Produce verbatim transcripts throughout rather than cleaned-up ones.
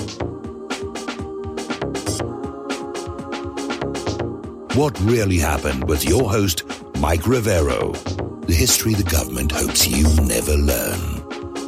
What Really Happened with your host, Mike Rivero. The history the government hopes you never learn.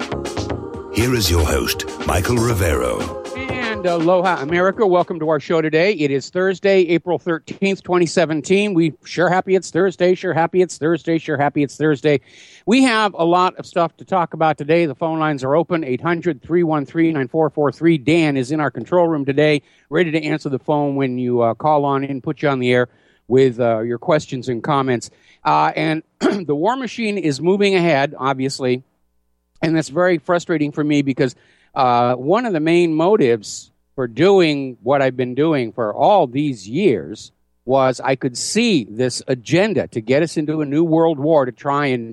Here is your host, Michael Rivero. And aloha, America. Welcome to our show today. It is Thursday, April thirteenth, twenty seventeen. We sure happy it's Thursday, sure happy it's Thursday, sure happy it's Thursday. We have a lot of stuff to talk about today. The phone lines are open, eight hundred, three one three, nine four four three. Dan is in our control room today, ready to answer the phone when you uh, call on in, put you on the air with uh, your questions and comments. Uh, and the war machine is moving ahead, obviously, and that's very frustrating for me because uh, one of the main motives for doing what I've been doing for all these years was I could see this agenda to get us into a new world war to try and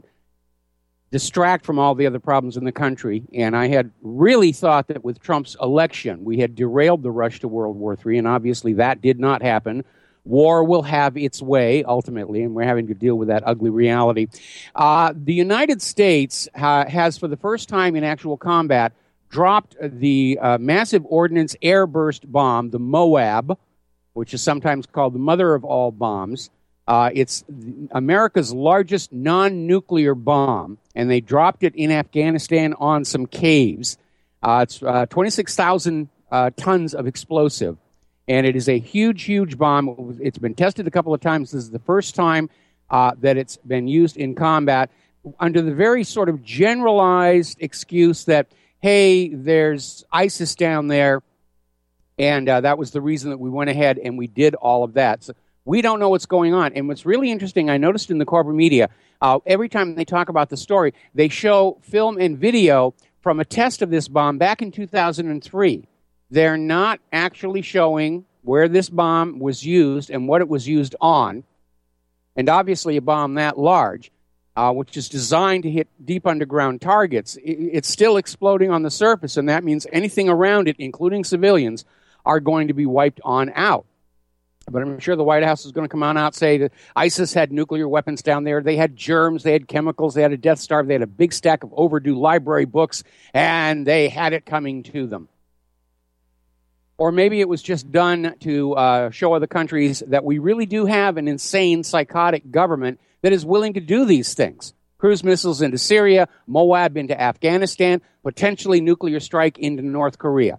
distract from all the other problems in the country. And I had really thought that with Trump's election, we had derailed the rush to World War Three, and obviously that did not happen. War will have its way, ultimately, and we're having to deal with that ugly reality. Uh, the United States uh, has, for the first time in actual combat, dropped the uh, massive ordnance airburst bomb, the MOAB, which is sometimes called the mother of all bombs. Uh, it's America's largest non-nuclear bomb, and they dropped it in Afghanistan on some caves. Uh, it's uh, twenty-six thousand uh, tons of explosive. And it is a huge, huge bomb. It's been tested a couple of times. This is the first time uh, that it's been used in combat under the very sort of generalized excuse that, hey, there's ISIS down there, and uh, that was the reason that we went ahead and we did all of that. So we don't know what's going on. And what's really interesting, I noticed in the corporate media, uh, every time they talk about the story, they show film and video from a test of this bomb back in two thousand three. They're not actually showing where this bomb was used and what it was used on. And obviously a bomb that large, uh, which is designed to hit deep underground targets, it's still exploding on the surface, and that means anything around it, including civilians, are going to be wiped on out. But I'm sure the White House is going to come on out and say that ISIS had nuclear weapons down there. They had germs, they had chemicals, they had a Death Star, they had a big stack of overdue library books, and they had it coming to them. Or maybe it was just done to uh, show other countries that we really do have an insane, psychotic government that is willing to do these things. Cruise missiles into Syria, MOAB into Afghanistan, potentially nuclear strike into North Korea.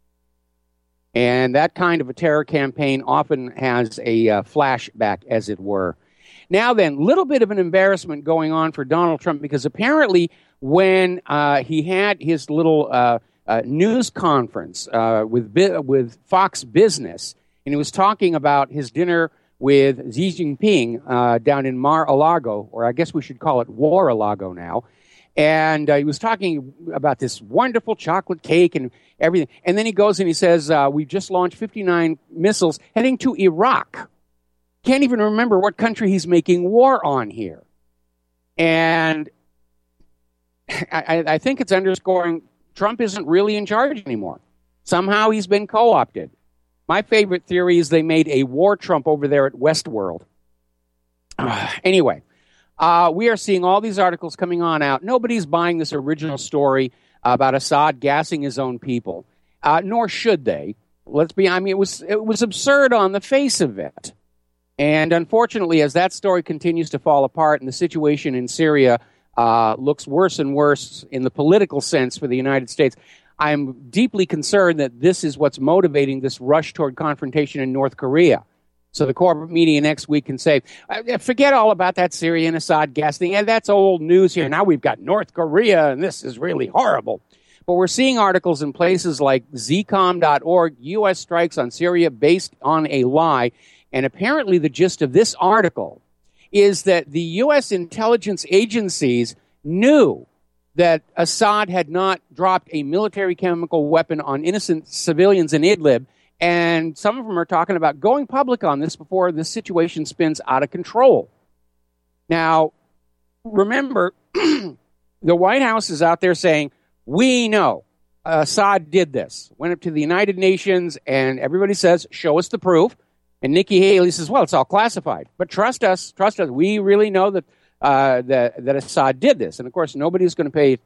And that kind of a terror campaign often has a uh, flashback, as it were. Now then, little bit of an embarrassment going on for Donald Trump, because apparently when uh, he had his little Uh, Uh, news conference uh, with with Fox Business, and he was talking about his dinner with Xi Jinping uh, down in Mar-a-Lago, or I guess we should call it War-a-Lago now. And uh, he was talking about this wonderful chocolate cake and everything. And then he goes and he says, uh, we just launched fifty-nine missiles heading to Iraq. Can't even remember what country he's making war on here. And I, I think it's underscoring Trump isn't really in charge anymore. Somehow he's been co-opted. My favorite theory is they made a war Trump over there at Westworld. Uh, anyway, uh, we are seeing all these articles coming on out. Nobody's buying this original story about Assad gassing his own people, uh, nor should they. Let's be, I mean, it was, it was absurd on the face of it. And unfortunately, as that story continues to fall apart and the situation in Syria Uh, looks worse and worse in the political sense for the United States, I'm deeply concerned that this is what's motivating this rush toward confrontation in North Korea. So the corporate media next week can say, forget all about that Syrian Assad gas thing. And that's old news here. Now we've got North Korea, and this is really horrible. But we're seeing articles in places like Z com dot org, U S strikes on Syria based on a lie. And apparently the gist of this article is that the U S intelligence agencies knew that Assad had not dropped a military chemical weapon on innocent civilians in Idlib, and some of them are talking about going public on this before the situation spins out of control. Now, remember, the White House is out there saying, we know Assad did this. Went up to the United Nations, and everybody says, show us the proof. And Nikki Haley says, well, it's all classified. But trust us, trust us. We really know that uh, that, that Assad did this. And, of course, nobody's going to pay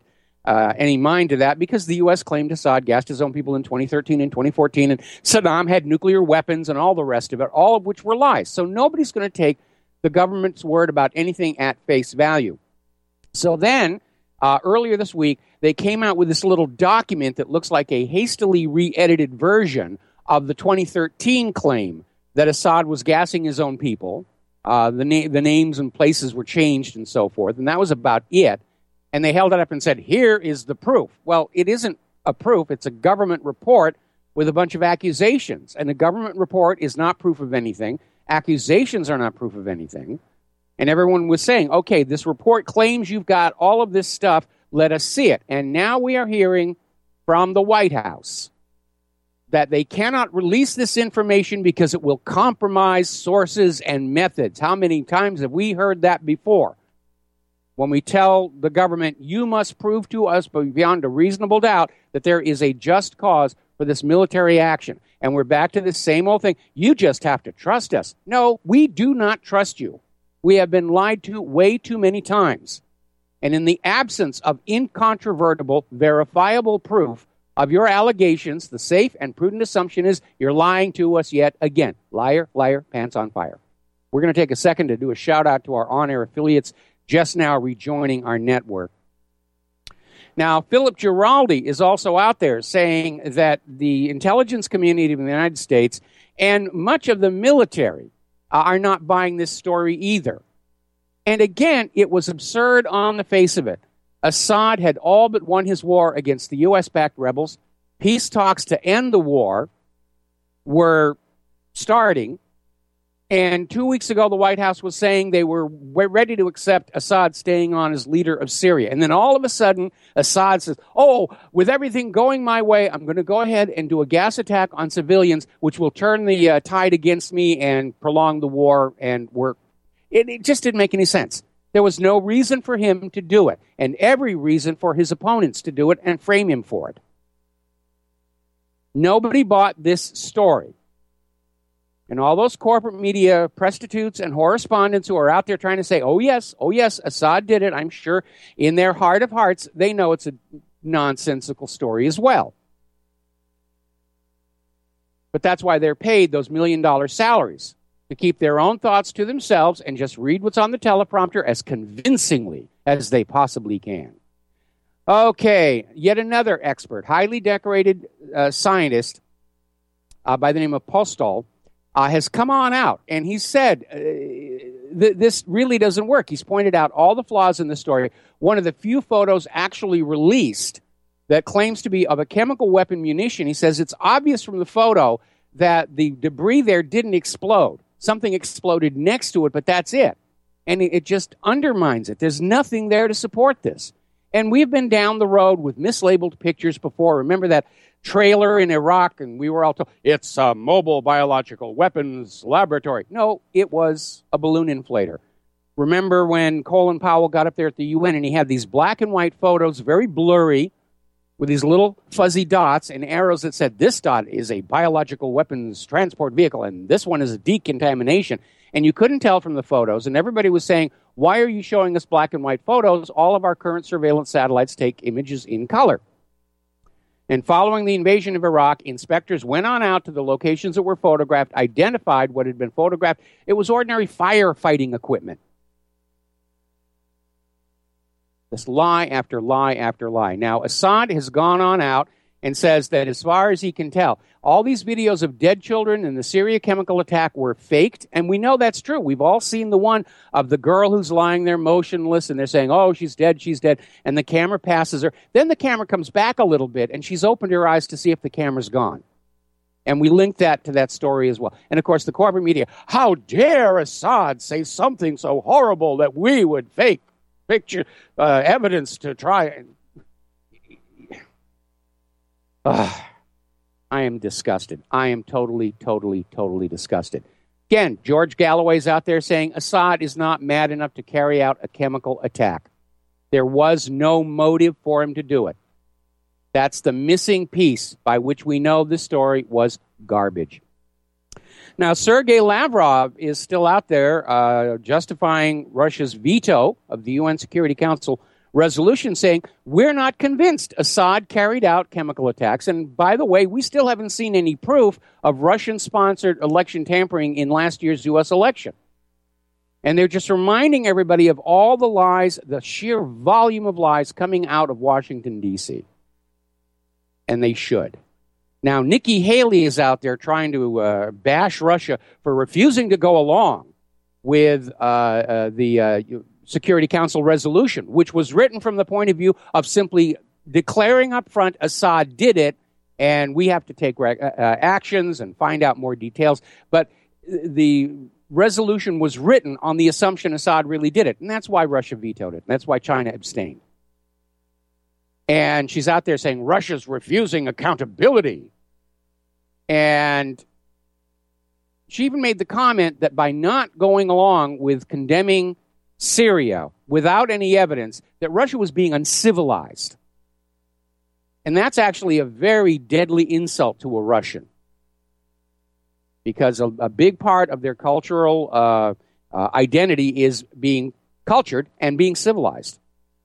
uh, any mind to that because the U S claimed Assad gassed his own people in twenty thirteen and twenty fourteen, and Saddam had nuclear weapons and all the rest of it, all of which were lies. So nobody's going to take the government's word about anything at face value. So then, uh, earlier this week, they came out with this little document that looks like a hastily re-edited version of the twenty thirteen claim that Assad was gassing his own people. Uh, the, na- the names and places were changed and so forth, and that was about it. And they held it up and said, here is the proof. Well, it isn't a proof. It's a government report with a bunch of accusations. And a government report is not proof of anything. Accusations are not proof of anything. And everyone was saying, okay, this report claims you've got all of this stuff. Let us see it. And now we are hearing from the White House that they cannot release this information because it will compromise sources and methods. How many times have we heard that before? When we tell the government, you must prove to us beyond a reasonable doubt that there is a just cause for this military action. And we're back to the same old thing. You just have to trust us. No, we do not trust you. We have been lied to way too many times. And in the absence of incontrovertible, verifiable proof of your allegations, the safe and prudent assumption is you're lying to us yet again. Liar, liar, pants on fire. We're going to take a second to do a shout out to our on-air affiliates just now rejoining our network. Now, Philip Giraldi is also out there saying that the intelligence community of the United States and much of the military uh, are not buying this story either. And again, it was absurd on the face of it. Assad had all but won his war against the U S-backed rebels. Peace talks to end the war were starting. And two weeks ago, the White House was saying they were ready to accept Assad staying on as leader of Syria. And then all of a sudden, Assad says, oh, with everything going my way, I'm going to go ahead and do a gas attack on civilians, which will turn the uh, tide against me and prolong the war and work. It, it just didn't make any sense. There was no reason for him to do it, and every reason for his opponents to do it and frame him for it. Nobody bought this story. And all those corporate media prostitutes and correspondents who are out there trying to say, oh, yes, oh, yes, Assad did it, I'm sure in their heart of hearts, they know it's a nonsensical story as well. But that's why they're paid those million-dollar salaries, to keep their own thoughts to themselves and just read what's on the teleprompter as convincingly as they possibly can. Okay, yet another expert, highly decorated uh, scientist uh, by the name of Postol, Uh, has come on out, and he said uh, th- this really doesn't work. He's pointed out all the flaws in the story. One of the few photos actually released that claims to be of a chemical weapon munition, he says it's obvious from the photo that the debris there didn't explode. Something exploded next to it, but that's it. And it, it just undermines it. There's nothing there to support this. And we've been down the road with mislabeled pictures before. Remember that trailer in Iraq, and we were all told, it's a mobile biological weapons laboratory. No, it was a balloon inflator. Remember when Colin Powell got up there at the U N and he had these black and white photos, very blurry, with these little fuzzy dots and arrows that said, this dot is a biological weapons transport vehicle, and this one is a decontamination. And you couldn't tell from the photos, and everybody was saying, why are you showing us black and white photos? All of our current surveillance satellites take images in color. And following the invasion of Iraq, inspectors went on out to the locations that were photographed, identified what had been photographed. It was ordinary firefighting equipment. This lie after lie after lie. Now, Assad has gone on out and says that as far as he can tell, all these videos of dead children in the Syria chemical attack were faked, and we know that's true. We've all seen the one of the girl who's lying there motionless, and they're saying, oh, she's dead, she's dead, and the camera passes her. Then the camera comes back a little bit, and she's opened her eyes to see if the camera's gone. And we link that to that story as well. And, of course, the corporate media, how dare Assad say something so horrible that we would fake picture uh, evidence to try and... Uh, I am disgusted. I am totally, totally, totally disgusted. Again, George Galloway's out there saying Assad is not mad enough to carry out a chemical attack. There was no motive for him to do it. That's the missing piece by which we know this story was garbage. Now, Sergei Lavrov is still out there uh, justifying Russia's veto of the U N Security Council resolution saying, we're not convinced Assad carried out chemical attacks. And by the way, we still haven't seen any proof of Russian-sponsored election tampering in last year's U S election. And they're just reminding everybody of all the lies, the sheer volume of lies coming out of Washington, D C. And they should. Now, Nikki Haley is out there trying to uh, bash Russia for refusing to go along with uh, uh, the uh, Security Council resolution, which was written from the point of view of simply declaring up front Assad did it, and we have to take uh, uh, actions and find out more details. But the resolution was written on the assumption Assad really did it, and that's why Russia vetoed it. And that's why China abstained. And she's out there saying Russia's refusing accountability. And she even made the comment that by not going along with condemning Syria without any evidence, that Russia was being uncivilized. And that's actually a very deadly insult to a Russian, because a, a big part of their cultural uh, uh, identity is being cultured and being civilized.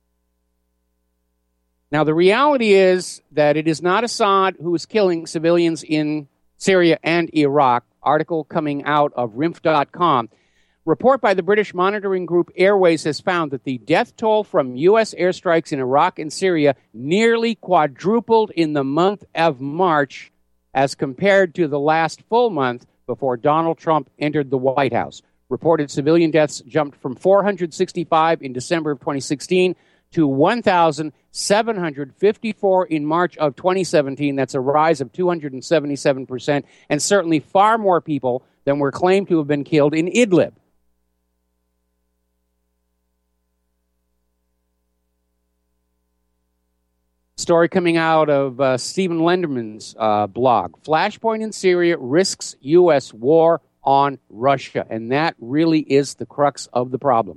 Now, the reality is that it is not Assad who is killing civilians in Syria and Iraq. Article coming out of R I M F dot com. Report by the British monitoring group Airways has found that the death toll from U S airstrikes in Iraq and Syria nearly quadrupled in the month of March as compared to the last full month before Donald Trump entered the White House. Reported civilian deaths jumped from four hundred sixty-five in December of twenty sixteen to one thousand seven hundred fifty-four in March of twenty seventeen. That's a rise of two hundred seventy-seven percent, and certainly far more people than were claimed to have been killed in Idlib. Story coming out of uh, Stephen Lenderman's uh, blog. Flashpoint in Syria risks U S war on Russia. And that really is the crux of the problem.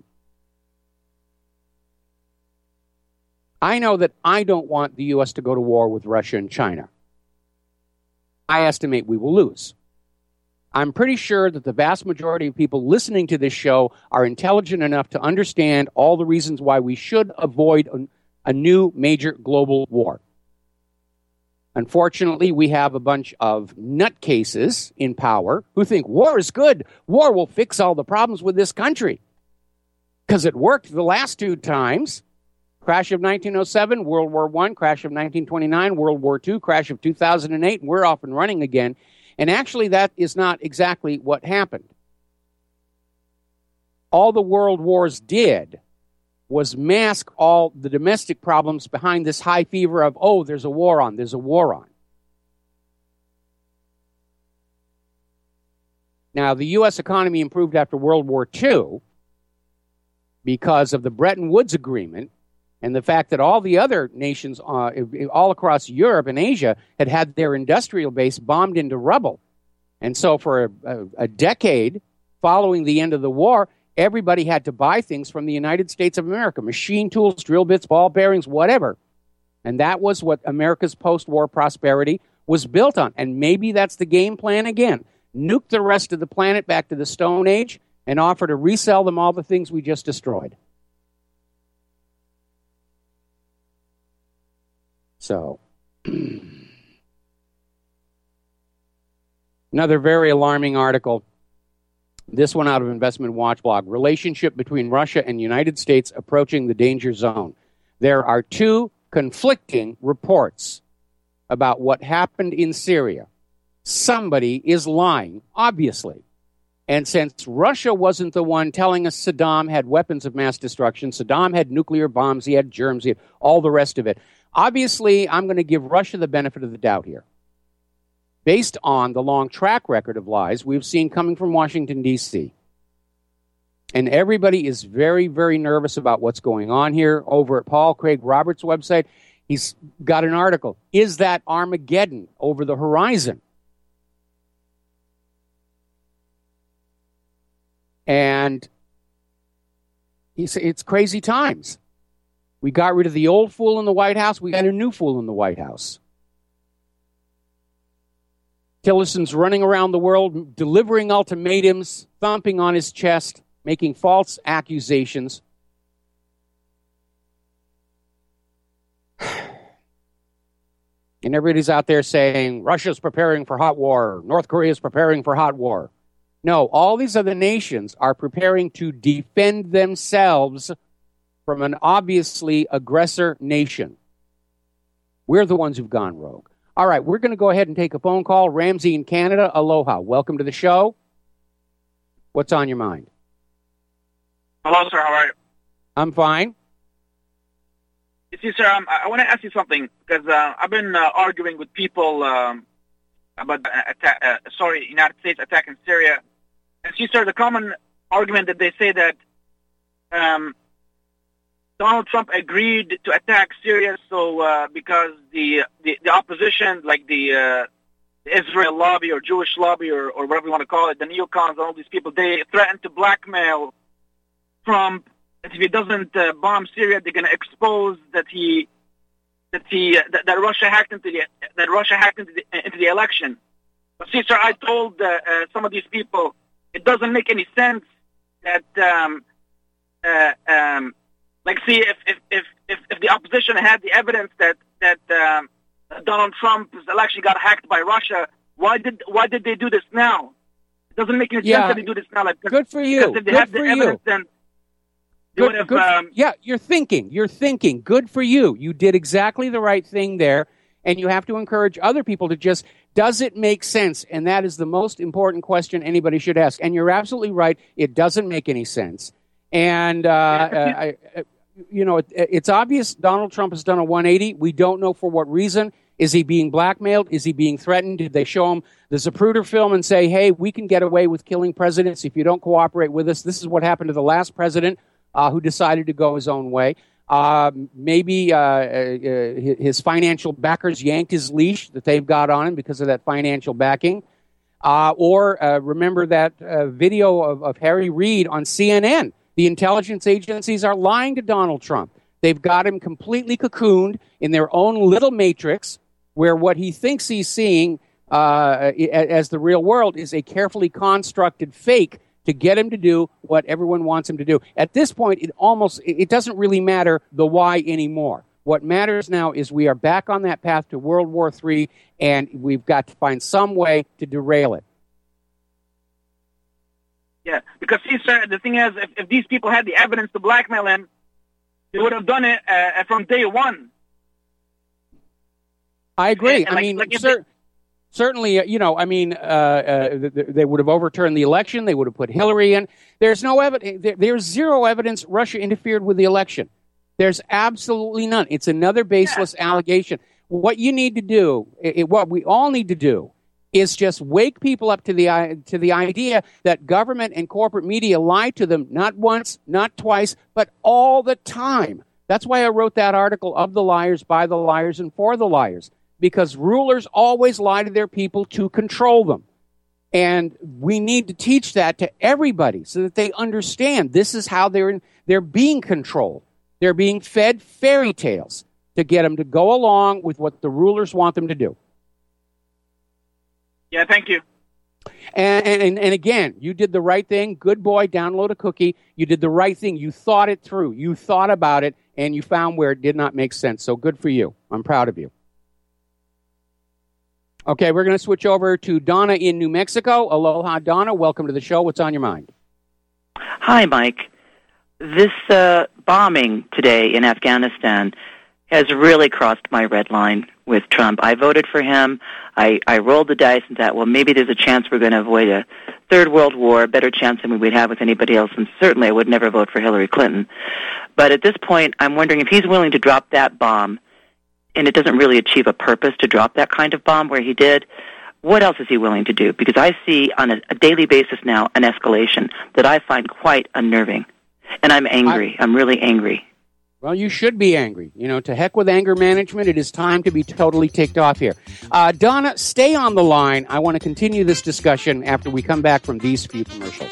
I know that I don't want the U S to go to war with Russia and China. I estimate we will lose. I'm pretty sure that the vast majority of people listening to this show are intelligent enough to understand all the reasons why we should avoid a, a new major global war. Unfortunately, we have a bunch of nutcases in power who think war is good. War will fix all the problems with this country. Because it worked the last two times. Crash of nineteen oh seven, World War One, crash of nineteen twenty-nine, World War Two, crash of two thousand eight, and we're off and running again. And actually, that is not exactly what happened. All the world wars did was mask all the domestic problems behind this high fever of, oh, there's a war on, there's a war on. Now, the U S economy improved after World War Two because of the Bretton Woods Agreement and the fact that all the other nations uh, all across Europe and Asia had had their industrial base bombed into rubble. And so for a, a, a decade following the end of the war, everybody had to buy things from the United States of America, machine tools, drill bits, ball bearings, whatever. And that was what America's post-war prosperity was built on. And maybe that's the game plan again. Nuke the rest of the planet back to the Stone Age and offer to resell them all the things we just destroyed. So, another very alarming article. This one out of Investment Watch blog. Relationship between Russia and United States approaching the danger zone. There are two conflicting reports about what happened in Syria. Somebody is lying, obviously. And since Russia wasn't the one telling us Saddam had weapons of mass destruction, Saddam had nuclear bombs, he had germs, he had all the rest of it. Obviously, I'm going to give Russia the benefit of the doubt here. Based on the long track record of lies we've seen coming from Washington, D C. And everybody is very, very nervous about what's going on here. Over at Paul Craig Roberts' website, he's got an article. Is that Armageddon over the horizon? And it's, it's crazy times. We got rid of the old fool in the White House. We got a new fool in the White House. Tillerson's running around the world, delivering ultimatums, thumping on his chest, making false accusations. And everybody's out there saying, Russia's preparing for hot war, North Korea is preparing for hot war. No, all these other nations are preparing to defend themselves from an obviously aggressor nation. We're the ones who've gone rogue. All right, we're going to go ahead and take a phone call. Ramsey in Canada, aloha. Welcome to the show. What's on your mind? Hello, sir. How are you? I'm fine. You see, sir, um, I want to ask you something, because uh, I've been uh, arguing with people um, about the attack, uh, sorry, United States attack in Syria. And see, sir, the common argument that they say that um, Donald Trump agreed to attack Syria so uh, because the, the the opposition, like the, uh, the Israel lobby or Jewish lobby or, or whatever you want to call it, the neocons, all these people, they threatened to blackmail Trump. If he doesn't uh, bomb Syria, they're going to expose that he that he uh, that, that Russia hacked into the that Russia hacked into the, into the election. But see, sir, I told uh, uh, some of these people it doesn't make any sense that um, uh, um, like see if if, if if if the opposition had the evidence that that um, Donald Trump's election got hacked by Russia, why did why did they do this now? It doesn't make any yeah. sense that they do this now. Like, good for you. If they good had for the you. evidence, then Good, have, good, um, yeah, you're thinking. You're thinking. Good for you. You did exactly the right thing there, and you have to encourage other people to just, does it make sense? And that is the most important question anybody should ask. And you're absolutely right. It doesn't make any sense. And, uh, uh, I, you know, it, it's obvious Donald Trump has done a one eighty. We don't know for what reason. Is he being blackmailed? Is he being threatened? Did they show him the Zapruder film and say, hey, we can get away with killing presidents if you don't cooperate with us? This is what happened to the last president. Uh, who decided to go his own way. Uh, maybe uh, uh, his financial backers yanked his leash that they've got on him because of that financial backing. Uh, or uh, remember that uh, video of, of Harry Reid on C N N. The intelligence agencies are lying to Donald Trump. They've got him completely cocooned in their own little matrix where what he thinks he's seeing uh, as the real world is a carefully constructed fake to get him to do what everyone wants him to do. At this point, it almost, it doesn't really matter the why anymore. What matters now is we are back on that path to World War Three, and we've got to find some way to derail it. Yeah, because, see, sir, the thing is, if, if these people had the evidence to blackmail him, they would have done it uh, from day one. I agree. And, and I like, mean, like sir... They- Certainly, uh, you know, I mean, uh, uh, th- they would have overturned the election. They would have put Hillary in. There's no evidence. There, there's zero evidence Russia interfered with the election. There's absolutely none. It's another baseless yeah. allegation. What you need to do, it, what we all need to do, is just wake people up to the to the idea that government and corporate media lie to them not once, not twice, but all the time. That's why I wrote that article, Of the Liars, By the Liars, and For the Liars. Because rulers always lie to their people to control them. And we need to teach that to everybody so that they understand this is how they're in, they're being controlled. They're being fed fairy tales to get them to go along with what the rulers want them to do. Yeah, thank you. And, and, and again, you did the right thing. Good boy, download a cookie. You did the right thing. You thought it through. You thought about it, and you found where it did not make sense. So good for you. I'm proud of you. Okay, we're going to switch over to Donna in New Mexico. Aloha, Donna. Welcome to the show. What's on your mind? Hi, Mike. This uh, bombing today in Afghanistan has really crossed my red line with Trump. I voted for him. I, I rolled the dice and thought, well, maybe there's a chance we're going to avoid a third world war, a better chance than we would have with anybody else, and certainly I would never vote for Hillary Clinton. But at this point, I'm wondering if he's willing to drop that bomb, and it doesn't really achieve a purpose to drop that kind of bomb where he did, what else is he willing to do? Because I see on a, a daily basis now an escalation that I find quite unnerving. And I'm angry. I, I'm really angry. Well, you should be angry. You know, to heck with anger management. It is time to be totally ticked off here. Uh, Donna, stay on the line. I want to continue this discussion after we come back from these few commercials.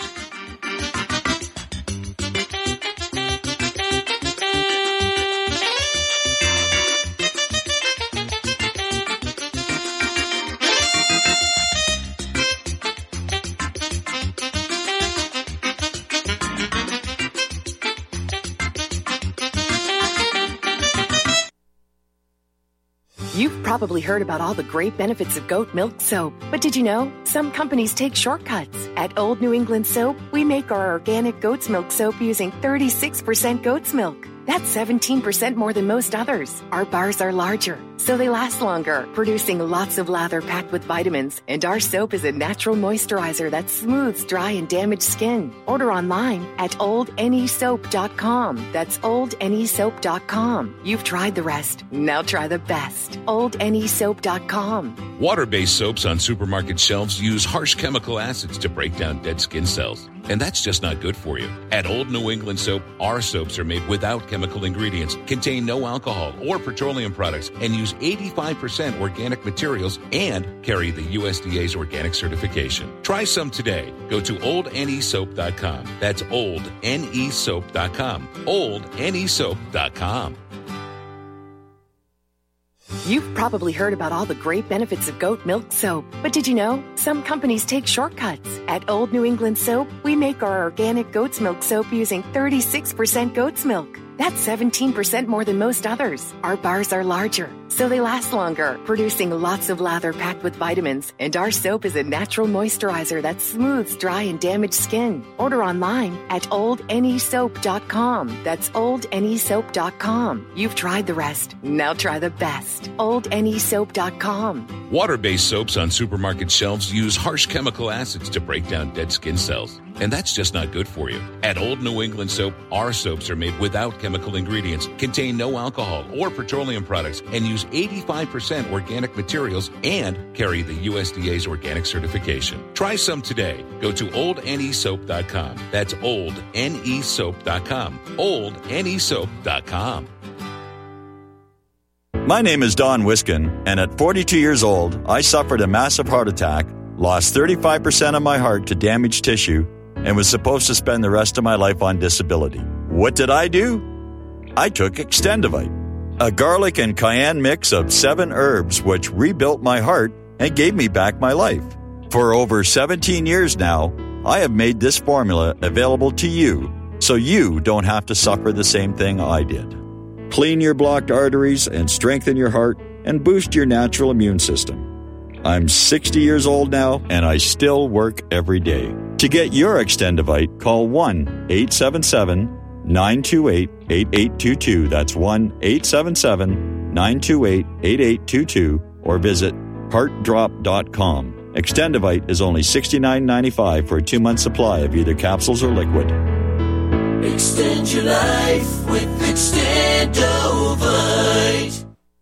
You've probably heard about all the great benefits of goat milk soap, but did you know some companies take shortcuts? At Old New England Soap, we make our organic goat's milk soap using thirty-six percent goat's milk. That's seventeen percent more than most others. Our bars are larger, so they last longer, producing lots of lather packed with vitamins. And our soap is a natural moisturizer that smooths dry and damaged skin. Order online at old n e soap dot com. That's old n e soap dot com. You've tried the rest. Now try the best. old n e soap dot com. Water-based soaps on supermarket shelves use harsh chemical acids to break down dead skin cells. And that's just not good for you. At Old New England Soap, our soaps are made without chemical ingredients, contain no alcohol or petroleum products, and use eighty-five percent organic materials and carry the U S D A's organic certification. Try some today. Go to old n e soap dot com. That's old n e soap dot com. old n e soap dot com. You've probably heard about all the great benefits of goat milk soap, but did you know some companies take shortcuts? At Old New England Soap, we make our organic goat's milk soap using thirty-six percent goat's milk. That's seventeen percent more than most others. Our bars are larger, so they last longer, producing lots of lather packed with vitamins. And our soap is a natural moisturizer that smooths dry and damaged skin. Order online at old n e soap dot com. That's old n e soap dot com. You've tried the rest. Now try the best. old n e soap dot com. Water-based soaps on supermarket shelves use harsh chemical acids to break down dead skin cells. And that's just not good for you. At Old New England Soap, our soaps are made without chemical ingredients, contain no alcohol or petroleum products, and use eighty-five percent organic materials and carry the U S D A's organic certification. Try some today. Go to old n e soap dot com. That's old n e soap dot com. old n e soap dot com. My name is Don Wiskin, and at forty-two years old, I suffered a massive heart attack, lost thirty-five percent of my heart to damaged tissue, and was supposed to spend the rest of my life on disability. What did I do? I took Extendivite, a garlic and cayenne mix of seven herbs which rebuilt my heart and gave me back my life. For over seventeen years now, I have made this formula available to you so you don't have to suffer the same thing I did. Clean your blocked arteries and strengthen your heart and boost your natural immune system. I'm sixty years old now, and I still work every day. To get your Extendivite, call one eight seven seven, nine two eight, eight eight two two. That's one eight seven seven, nine two eight, eight eight two two, or visit heart drop dot com. Extendivite is only sixty-nine ninety-five for a two-month supply of either capsules or liquid. Extend your life with Extendovite.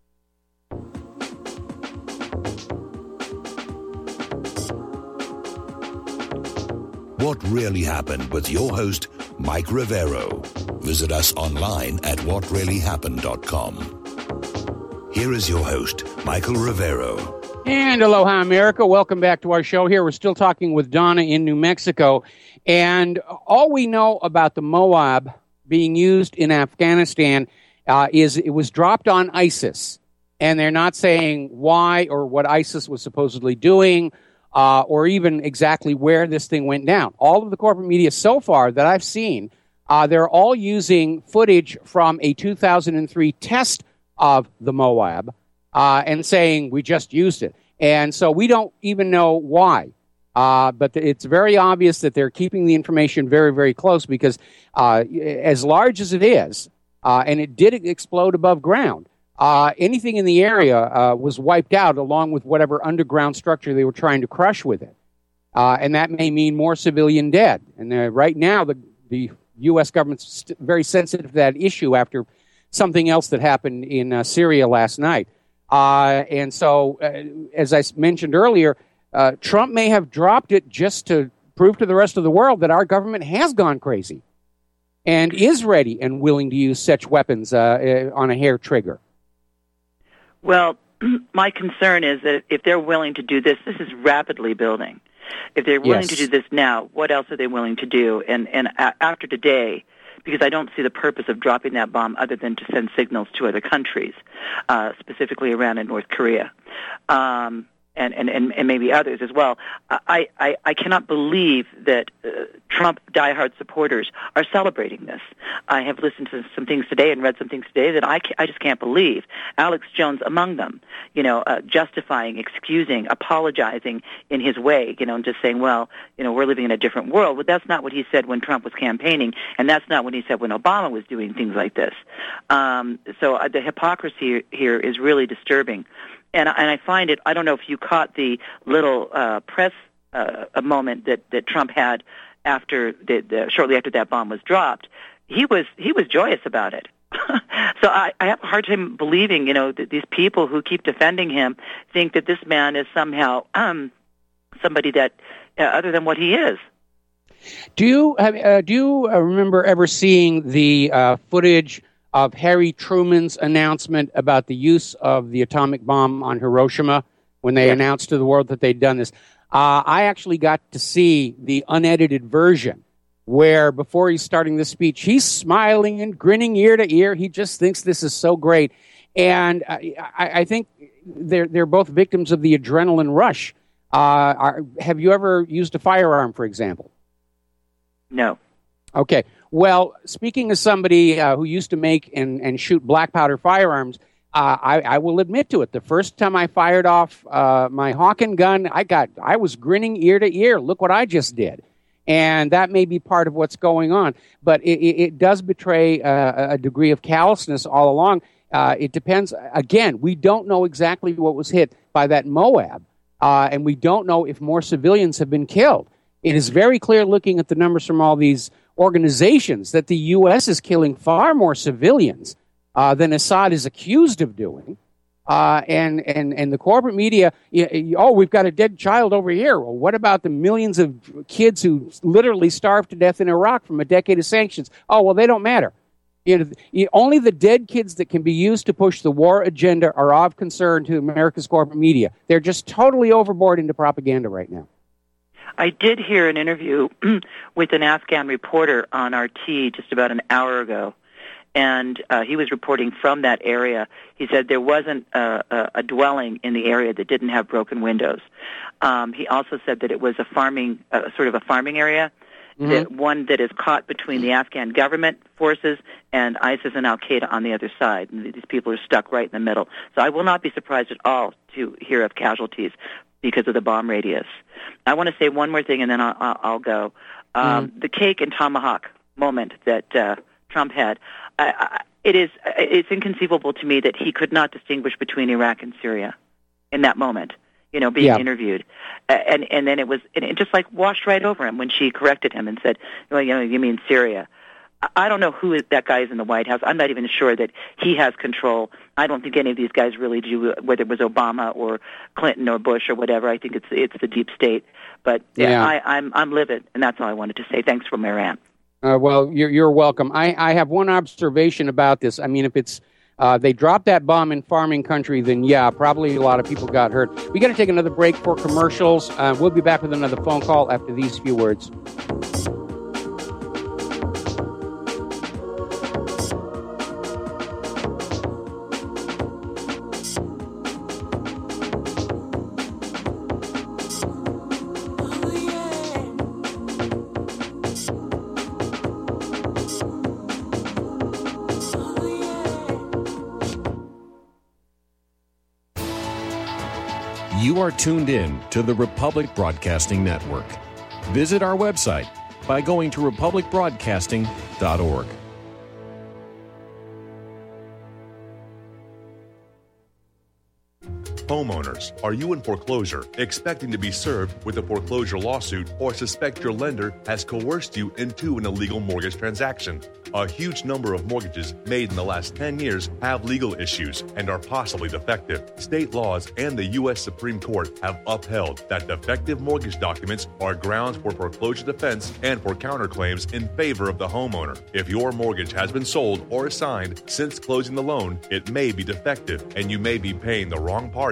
What Really Happened with your host, Mike Rivero. Visit us online at what really happened dot com. Here is your host, Michael Rivero. And aloha, America. Welcome back to our show here. We're still talking with Donna in New Mexico. And all we know about the Moab being used in Afghanistan uh, is it was dropped on ISIS. And they're not saying why or what ISIS was supposedly doing, Uh, or even exactly where this thing went down. All of the corporate media so far that I've seen, uh, they're all using footage from a two thousand three test of the Moab uh, and saying we just used it. And so we don't even know why. Uh, but it's very obvious that they're keeping the information very, very close because uh, as large as it is, uh, and it did explode above ground, Uh, anything in the area uh, was wiped out along with whatever underground structure they were trying to crush with it. Uh, and that may mean more civilian dead. And uh, right now, the, the U S government's st- very sensitive to that issue after something else that happened in uh, Syria last night. Uh, and so, uh, as I mentioned earlier, uh, Trump may have dropped it just to prove to the rest of the world that our government has gone crazy and is ready and willing to use such weapons uh, uh, on a hair trigger. Well, my concern is that if they're willing to do this, this is rapidly building. If they're willing Yes. to do this now, what else are they willing to do? And and a- after today, because I don't see the purpose of dropping that bomb other than to send signals to other countries, uh, specifically Iran and North Korea. Um, and, and, and, and maybe others as well. I, I, I cannot believe that uh, Trump diehard supporters are celebrating this. I have listened to some things today and read some things today that I, ca- I just can't believe. Alex Jones among them, you know, uh, justifying, excusing, apologizing in his way, you know, and just saying, well, you know, we're living in a different world. But that's not what he said when Trump was campaigning, and that's not what he said when Obama was doing things like this. Um, so uh, the hypocrisy here is really disturbing. And, and I find it, I don't know if you caught the little uh, press uh, a moment that, that Trump had after the, the, shortly after that bomb was dropped. He was he was joyous about it. So I, I have a hard time believing, you know, that these people who keep defending him think that this man is somehow um, somebody that, uh, other than what he is. Do you uh, do you uh, remember ever seeing the uh, footage of Harry Truman's announcement about the use of the atomic bomb on Hiroshima when they yes. announced to the world that they'd done this? Uh, I actually got to see the unedited version where before he's starting the speech, he's smiling and grinning ear to ear. He just thinks this is so great. And I, I think they're, they're both victims of the adrenaline rush. Uh, are, have you ever used a firearm, for example? No. Okay. Well, speaking as somebody uh, who used to make and, and shoot black powder firearms, uh, I, I will admit to it. The first time I fired off uh, my Hawken gun, I got I was grinning ear to ear. Look what I just did. And that may be part of what's going on. But it, it, it does betray uh, a degree of callousness all along. Uh, it depends. Again, we don't know exactly what was hit by that Moab. Uh, and we don't know if more civilians have been killed. It is very clear looking at the numbers from all these organizations that the U S is killing far more civilians uh, than Assad is accused of doing. Uh, and, and, and the corporate media, you, you, oh, we've got a dead child over here. Well, what about the millions of kids who literally starved to death in Iraq from a decade of sanctions? Oh, well, they don't matter. You know, you, only the dead kids that can be used to push the war agenda are of concern to America's corporate media. They're just totally overboard into propaganda right now. I did hear an interview with an Afghan reporter on R T just about an hour ago, and uh, he was reporting from that area. He said there wasn't a, a, a dwelling in the area that didn't have broken windows. Um, he also said that it was a farming, uh, sort of a farming area, mm-hmm. that one that is caught between the Afghan government forces and ISIS and Al-Qaeda on the other side. And these people are stuck right in the middle. So I will not be surprised at all to hear of casualties because of the bomb radius. I want to say one more thing, and then I'll, I'll, I'll go. Um, mm-hmm. The cake and tomahawk moment that uh, Trump had, I, I, it is it's inconceivable to me that he could not distinguish between Iraq and Syria in that moment, you know, being yeah. interviewed. Uh, and, and then it was and it just like washed right over him when she corrected him and said, well, you know, you mean Syria. I don't know who is, that guy is in the White House. I'm not even sure that he has control. I don't think any of these guys really do, whether it was Obama or Clinton or Bush or whatever. I think it's it's the deep state. But yeah, yeah. I, I'm I'm livid, and that's all I wanted to say. Thanks for my rant. Uh, well, you're you're welcome. I, I have one observation about this. I mean, if it's uh, they dropped that bomb in farming country, then yeah, probably a lot of people got hurt. We got to take another break for commercials. Uh, we'll be back with another phone call after these few words. You are tuned in to the Republic Broadcasting Network. Visit our website by going to republic broadcasting dot org. Homeowners, are you in foreclosure, expecting to be served with a foreclosure lawsuit, or suspect your lender has coerced you into an illegal mortgage transaction? A huge number of mortgages made in the last ten years have legal issues and are possibly defective. State laws and the U S Supreme Court have upheld that defective mortgage documents are grounds for foreclosure defense and for counterclaims in favor of the homeowner. If your mortgage has been sold or assigned since closing the loan, it may be defective and you may be paying the wrong party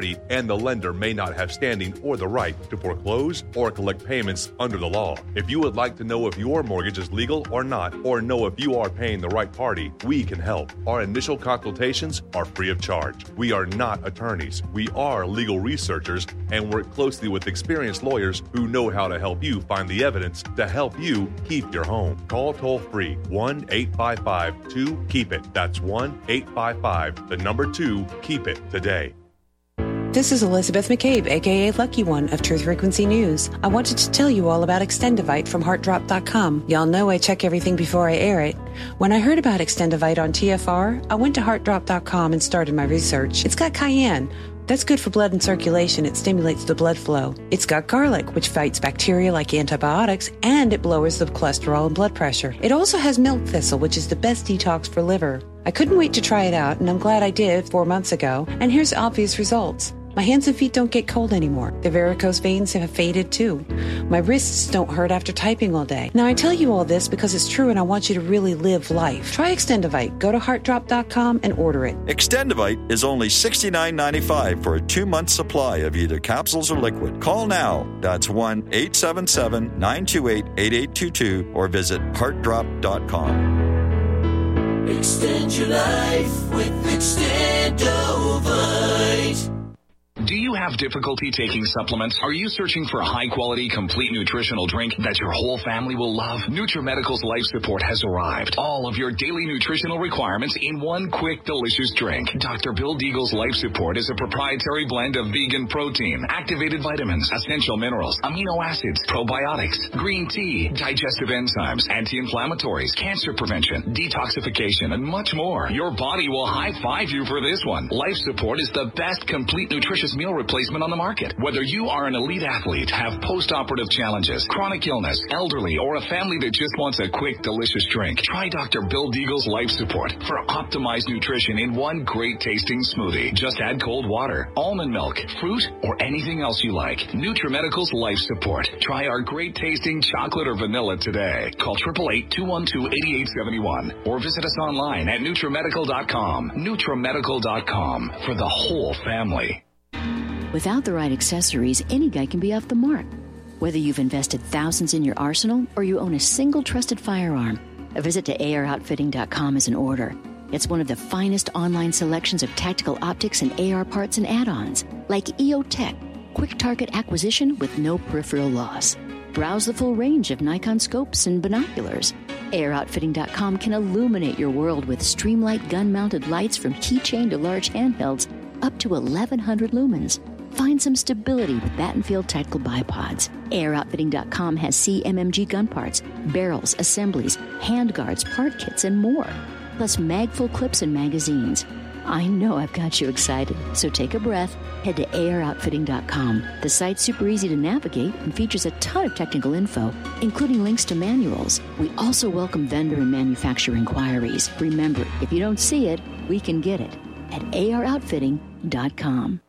property, and the lender may not have standing or the right to foreclose or collect payments under the law. If you would like to know if your mortgage is legal or not, or know if you are paying the right party, we can help. Our initial consultations are free of charge. We are not attorneys. We are legal researchers and work closely with experienced lawyers who know how to help you find the evidence to help you keep your home. Call toll-free one eight five five two keep it. That's one eight five five, the number two, keep it today. This is Elizabeth McCabe, a k a. Lucky One of Truth Frequency News. I wanted to tell you all about Extendivite from heart drop dot com. Y'all know I check everything before I air it. When I heard about Extendivite on T F R, I went to heart drop dot com and started my research. It's got cayenne. That's good for blood and circulation. It stimulates the blood flow. It's got garlic, which fights bacteria like antibiotics, and it lowers the cholesterol and blood pressure. It also has milk thistle, which is the best detox for liver. I couldn't wait to try it out, and I'm glad I did four months ago. And here's obvious results. My hands and feet don't get cold anymore. The varicose veins have faded too. My wrists don't hurt after typing all day. Now I tell you all this because it's true and I want you to really live life. Try Extendivite. Go to heart drop dot com and order it. Extendivite is only sixty-nine ninety-five for a two-month supply of either capsules or liquid. Call now. That's one eight seven seven nine two eight eight eight two two or visit heart drop dot com. Extend your life with Extendovite. Do you have difficulty taking supplements? Are you searching for a high-quality, complete nutritional drink that your whole family will love? NutriMedical's Life Support has arrived. All of your daily nutritional requirements in one quick, delicious drink. Doctor Bill Deagle's Life Support is a proprietary blend of vegan protein, activated vitamins, essential minerals, amino acids, probiotics, green tea, digestive enzymes, anti-inflammatories, cancer prevention, detoxification, and much more. Your body will high-five you for this one. Life Support is the best complete nutritious meal replacement on the market. Whether you are an elite athlete, have post-operative challenges, chronic illness, elderly, or a family that just wants a quick, delicious drink, try Doctor Bill Deagle's Life Support for optimized nutrition in one great-tasting smoothie. Just add cold water, almond milk, fruit, or anything else you like. NutriMedical's Life Support. Try our great-tasting chocolate or vanilla today. Call eight eight eight, two one two, eight eight seven one or visit us online at NutriMedical dot com. NutriMedical dot com for the whole family. Without the right accessories, any guy can be off the mark. Whether you've invested thousands in your arsenal or you own a single trusted firearm, a visit to A R outfitting dot com is in order. It's one of the finest online selections of tactical optics and A R parts and add-ons, like E O Tech, quick target acquisition with no peripheral loss. Browse the full range of Nikon scopes and binoculars. A R outfitting dot com can illuminate your world with Streamlight gun-mounted lights from keychain to large handhelds up to eleven hundred lumens. Find some stability with Battenfield Tactical Bipods. A R outfitting dot com has C M M G gun parts, barrels, assemblies, handguards, part kits, and more. Plus magful clips and magazines. I know I've got you excited, so take a breath. Head to A R outfitting dot com. The site's super easy to navigate and features a ton of technical info, including links to manuals. We also welcome vendor and manufacturer inquiries. Remember, if you don't see it, we can get it at A R outfitting dot com.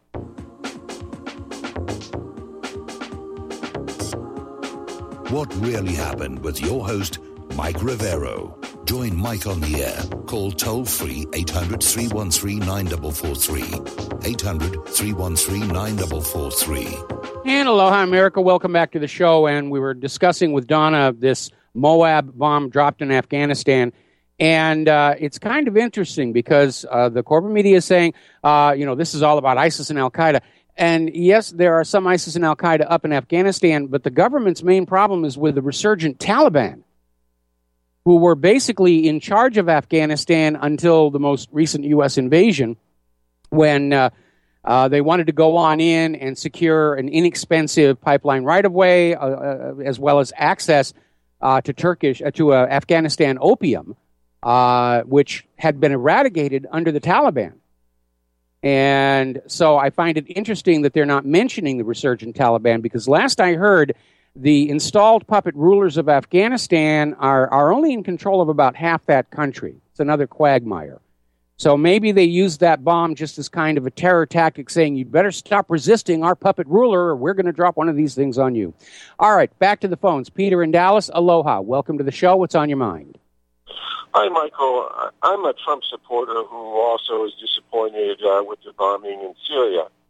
What really happened with your host, Mike Rivero. Join Mike on the air. Call toll-free eight hundred, three one three, nine four four three. eight hundred, three one three, nine four four three. And aloha, America. Welcome back to the show. And we were discussing with Donna this Moab bomb dropped in Afghanistan. And uh, it's kind of interesting because uh, the corporate media is saying, uh, you know, this is all about ISIS and Al-Qaeda. And yes, there are some ISIS and Al-Qaeda up in Afghanistan, but the government's main problem is with the resurgent Taliban, who were basically in charge of Afghanistan until the most recent U S invasion, when uh, uh, they wanted to go on in and secure an inexpensive pipeline right-of-way, uh, uh, as well as access uh, to Turkish uh, to uh, Afghanistan opium, uh, which had been eradicated under the Taliban. And so I find it interesting that they're not mentioning the resurgent Taliban, because last I heard, the installed puppet rulers of Afghanistan are, are only in control of about half that country. It's another quagmire. So maybe they used that bomb just as kind of a terror tactic, saying, you better stop resisting our puppet ruler or we're going to drop one of these things on you. All right, back to the phones. Peter in Dallas, aloha. Welcome to the show. What's on your mind? Hi, Michael. I'm a Trump supporter who also is disappointed uh, with the bombing in Syria.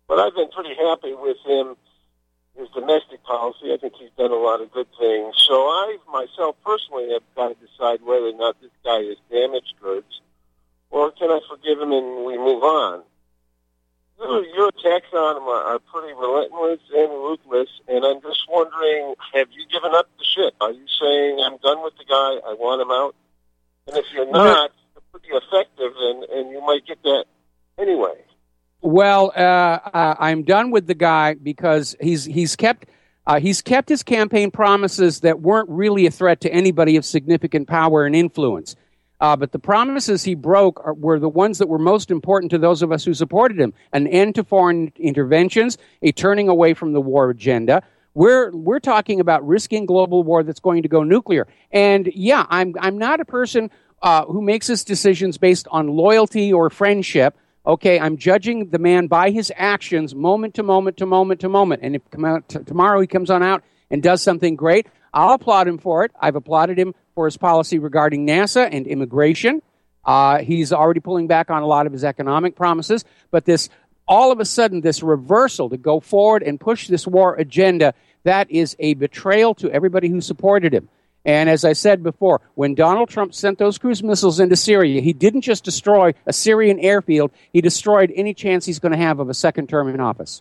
But I've been pretty happy with him, his domestic policy. I think he's done a lot of good things. So I, myself, personally, have got to decide whether or not this guy is damaged goods, or can I forgive him and we move on? Your, your attacks on him are, are pretty relentless and ruthless, and I'm just wondering, have you given up the ship? Are you saying, I'm done with the guy, I want him out? And if you're not, you're pretty effective, and, and you might get that anyway. Well, uh, uh, I'm done with the guy because he's he's kept uh, he's kept his campaign promises that weren't really a threat to anybody of significant power and influence. Uh, but the promises he broke are, were the ones that were most important to those of us who supported him: an end to foreign interventions, a turning away from the war agenda. We're we're talking about risking global war that's going to go nuclear. And yeah, I'm I'm not a person uh, who makes his decisions based on loyalty or friendship. Okay, I'm judging the man by his actions, moment to moment to moment to moment. And if come out t- tomorrow he comes on out and does something great, I'll applaud him for it. I've applauded him for his policy regarding NASA and immigration. Uh, he's already pulling back on a lot of his economic promises. But this, all of a sudden, this reversal to go forward and push this war agenda, that is a betrayal to everybody who supported him. And as I said before, when Donald Trump sent those cruise missiles into Syria, he didn't just destroy a Syrian airfield, he destroyed any chance he's going to have of a second term in office.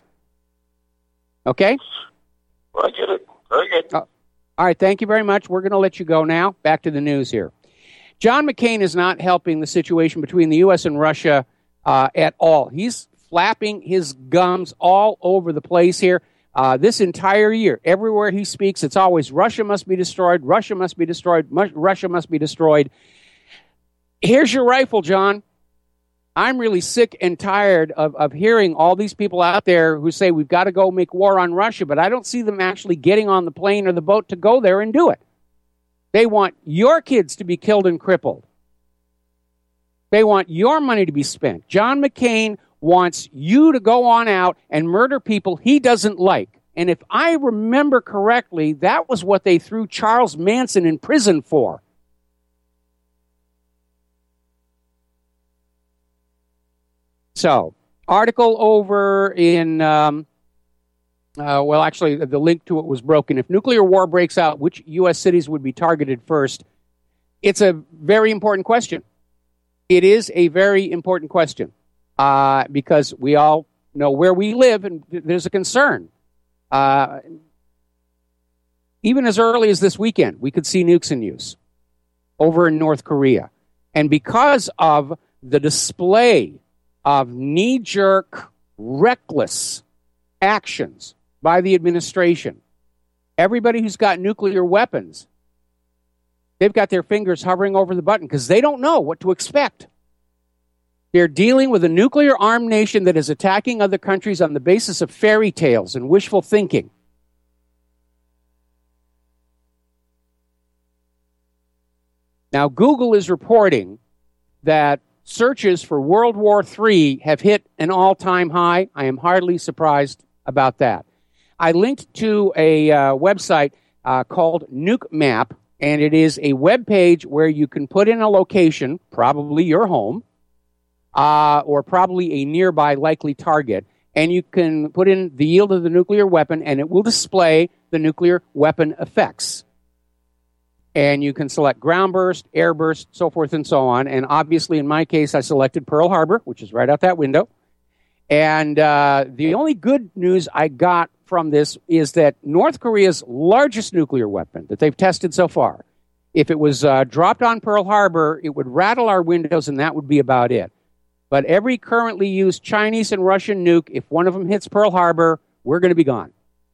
Okay? Well, I get it. Very good. Uh, all right, thank you very much. We're going to let you go now. Back to the news here. John McCain is not helping the situation between the U S and Russia uh, at all. He's flapping his gums all over the place here. Uh, this entire year, everywhere he speaks, it's always Russia must be destroyed, Russia must be destroyed, mu- Russia must be destroyed. Here's your rifle, John. I'm really sick and tired of, of hearing all these people out there who say we've got to go make war on Russia, but I don't see them actually getting on the plane or the boat to go there and do it. They want your kids to be killed and crippled. They want your money to be spent. John McCain wants you to go on out and murder people he doesn't like. And if I remember correctly, that was what they threw Charles Manson in prison for. So, article over in, um, uh, well, actually, the link to it was broken. If nuclear war breaks out, which U S cities would be targeted first? It's a very important question. It is a very important question. Uh, because we all know where we live, and there's a concern. Uh, even as early as this weekend, we could see nukes in use over in North Korea. And because of the display of knee-jerk, reckless actions by the administration, everybody who's got nuclear weapons, they've got their fingers hovering over the button because they don't know what to expect. They're dealing with a nuclear-armed nation that is attacking other countries on the basis of fairy tales and wishful thinking. Now, Google is reporting that searches for World War Three have hit an all-time high. I am hardly surprised about that. I linked to a uh, website uh, called Nuke Map, and it is a web page where you can put in a location, probably your home, Uh, or probably a nearby likely target, and you can put in the yield of the nuclear weapon, and it will display the nuclear weapon effects. And you can select ground burst, air burst, so forth and so on. And obviously, in my case, I selected Pearl Harbor, which is right out that window. And uh, the only good news I got from this is that North Korea's largest nuclear weapon that they've tested so far, if it was uh, dropped on Pearl Harbor, it would rattle our windows, and that would be about it. But every currently used Chinese and Russian nuke, if one of them hits Pearl Harbor, we're going to be gone.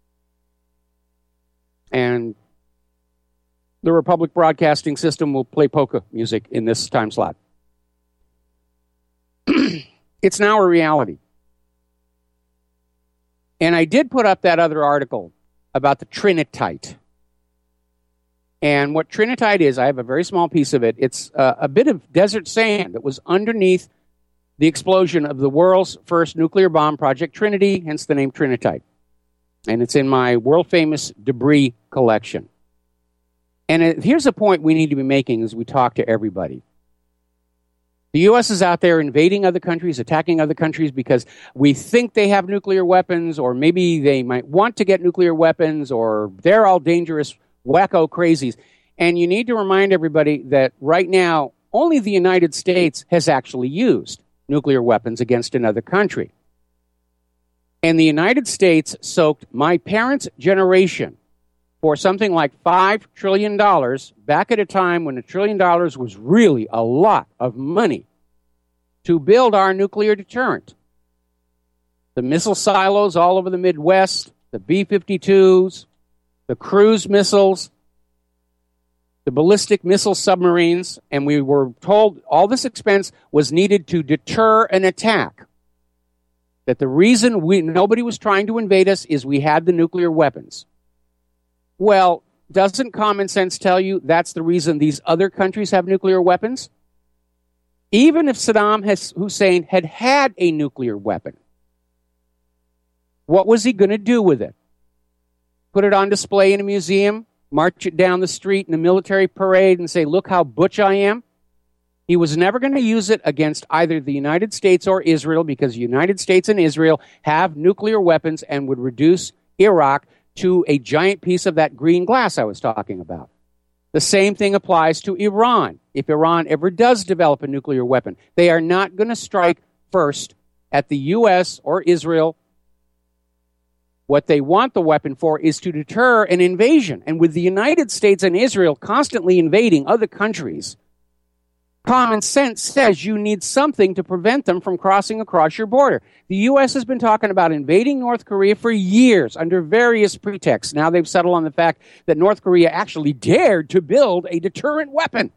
And the Republic Broadcasting System will play polka music in this time slot. It's now a reality. And I did put up that other article about the Trinitite. And what Trinitite is, I have a very small piece of it. It's uh, a bit of desert sand that was underneath the explosion of the world's first nuclear bomb, Project Trinity, hence the name Trinitite. And it's in my world-famous debris collection. And it, here's a point we need to be making as we talk to everybody. The U S is out there invading other countries, attacking other countries because we think they have nuclear weapons, or maybe they might want to get nuclear weapons, or they're all dangerous, wacko crazies. And you need to remind everybody that right now, only the United States has actually used nuclear weapons against another country. And the United States soaked my parents' generation for something like five trillion dollars back at a time when a trillion dollars was really a lot of money to build our nuclear deterrent. The missile silos all over the Midwest, the B fifty-twos, the cruise missiles, the ballistic missile submarines, and we were told all this expense was needed to deter an attack. That the reason we nobody was trying to invade us is we had the nuclear weapons. Well, doesn't common sense tell you that's the reason these other countries have nuclear weapons? Even if Saddam Hussein had had a nuclear weapon, what was he going to do with it? Put it on display in a museum, march it down the street in a military parade and say, look how butch I am? He was never going to use it against either the United States or Israel, because the United States and Israel have nuclear weapons and would reduce Iraq to a giant piece of that green glass I was talking about. The same thing applies to Iran. If Iran ever does develop a nuclear weapon, they are not going to strike first at the U S or Israel. What they want the weapon for is to deter an invasion. And with the United States and Israel constantly invading other countries, common sense says you need something to prevent them from crossing across your border. The U S has been talking about invading North Korea for years under various pretexts. Now they've settled on the fact that North Korea actually dared to build a deterrent weapon.